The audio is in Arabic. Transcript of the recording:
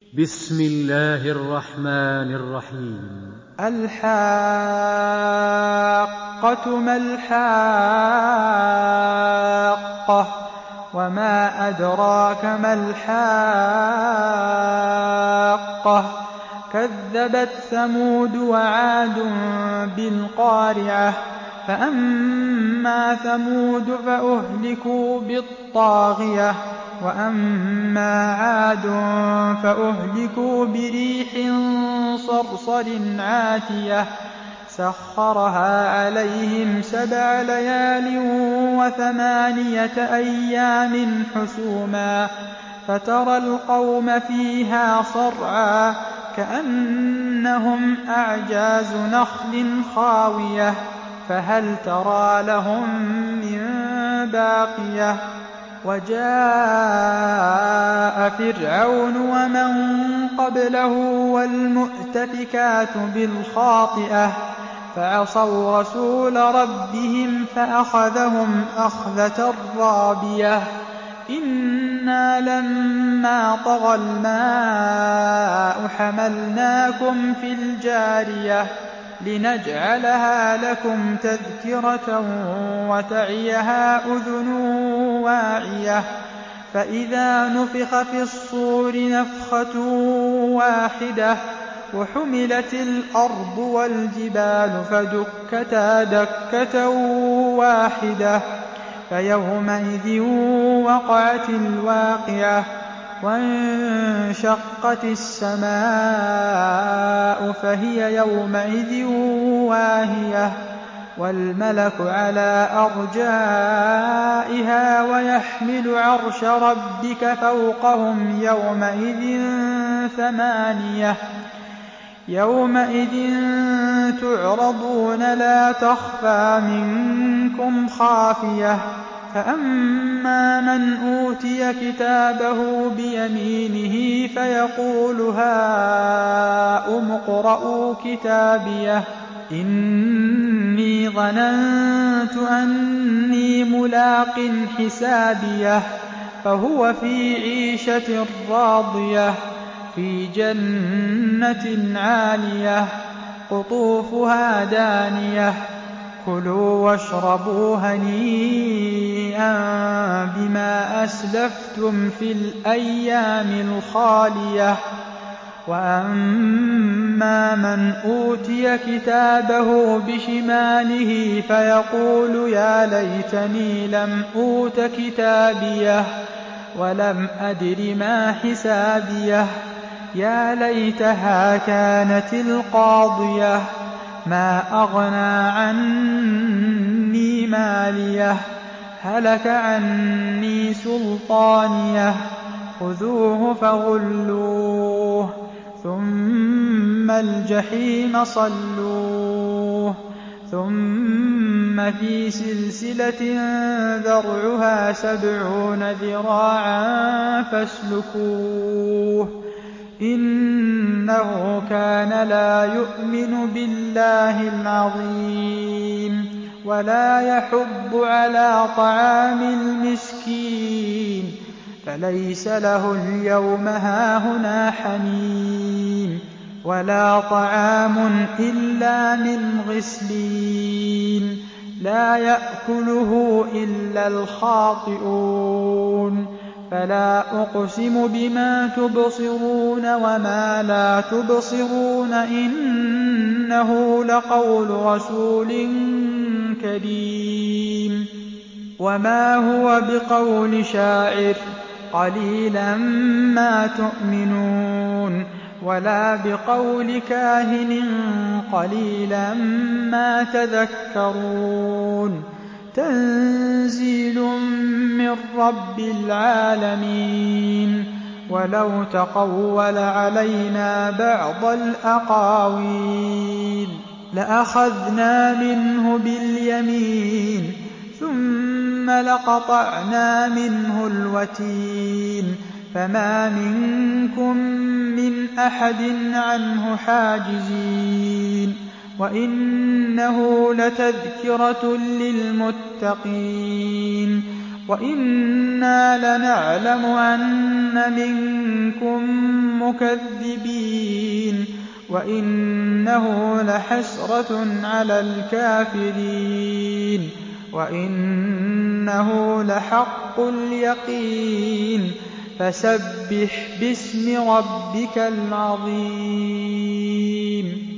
بسم الله الرحمن الرحيم. الحاقة ما الحاقة وما أدراك ما الحاقة كذبت ثمود وعاد بالقارعة فأما ثمود فأهلكوا بالطاغية وأما عاد فأهلكوا بريح صرصر عاتية سخرها عليهم 7 ليال و8 أيام حسوما فترى القوم فيها صرعى كأنهم أعجاز نخل خاوية فهل ترى لهم من باقية وجاء فرعون ومن قبله والمؤتفكات بالخاطئة فعصوا رسول ربهم فأخذهم أخذة رابية إنا لما طغى الماء حملناكم في الجارية لنجعلها لكم تذكرة وتعيها أذن واعية فإذا نفخ في الصور نفخة واحدة وحملت الأرض والجبال فدكتا دكة واحدة فيومئذ وقعت الواقعة وانشقت السماء فهي يومئذ واهية والملك على أرجائها ويحمل عرش ربك فوقهم يومئذ تعرضون لا تخفى منكم خافية فأما من أوتي كتابه بيمينه فيقول هاؤم اقرءوا كتابيه إني ظننت أني ملاق حسابيه فهو في عيشة راضية في جنة عالية قطوفها دانية كلوا واشربوا هنيئا بما أسلفتم في الأيام الخالية وأما من أوتي كتابه بشماله فيقول يا ليتني لم أوت كتابيه ولم أدر ما حسابيه يا ليتها كانت القاضية ما أغنى عني ماليه هلك عني سلطانيه خذوه فغلوه ثم الجحيم صلوه ثم في سلسلة ذرعها 70 ذراعا فاسلكوه إنه كان لا يؤمن بالله العظيم ولا يحض على طعام المسكين فليس له اليوم هاهنا حميم ولا طعام إلا من غسلين لا يأكله إلا الخاطئون فلا أقسم بما تبصرون وما لا تبصرون إنه لقول رسول كريم وما هو بقول شاعر قليلا ما تؤمنون ولا بقول كاهن قليلا ما تذكرون تنزيل من رب العالمين ولو تقول علينا بعض الأقاويل لأخذنا منه باليمين ثم لقطعنا منه الوتين فما منكم من أحد عنه حاجزين وإنه لتذكرة للمتقين وَإِنَّا لَنَعْلَمُ أَنَّ مِنكُم مُّكَذِّبِينَ وَإِنَّهُ لَحَسْرَةٌ عَلَى الْكَافِرِينَ وَإِنَّهُ لَحَقُّ الْيَقِينِ فَسَبِّحْ بِاسْمِ رَبِّكَ الْعَظِيمِ